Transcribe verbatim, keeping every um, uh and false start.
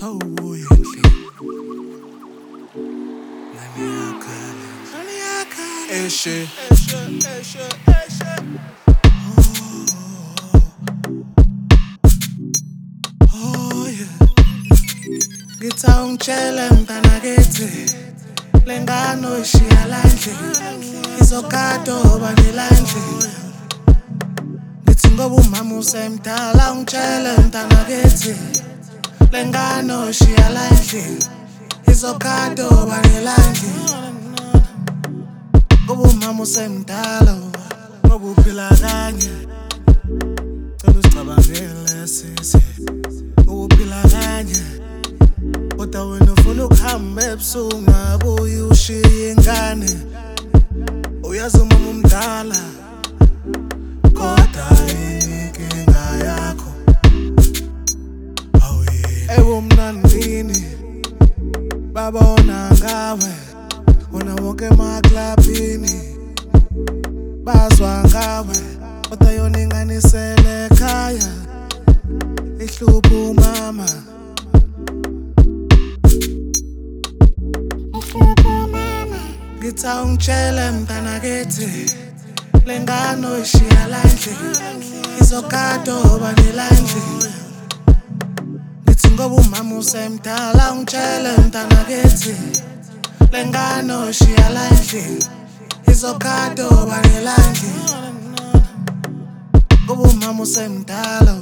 ubuye endlini nani yakhala nani yakhala eshe eshe eshe eshe oh yeah ngitha ungitshele mntana kethi lengano ishiya landle izogado banelandle ngithi ngoba umama usemdala ungitshele mntana kethi lengano ishiya landle izogado banelandle ngoba umama usemdala ngoba uphila kanye cela usicabangele sisi uphila kanye kodwa wena ufuna ukuhamba ebusuku ngabuye ushiye ingane uyazi umama umdala kodwa inkinga yakho awuyini ewe mnandini babona ngawe wona wonke emaklabini bazwa ngawe kodwa yona inganisele ekhaya ihlupha umama ngitha ungitshele mntana kethi lengano ishiya landle izogado banelandle ngithi ngoba umama usemdala ungitshele mntana kethi lengano ishiya landle izogado banelandle ngoba umama usemdala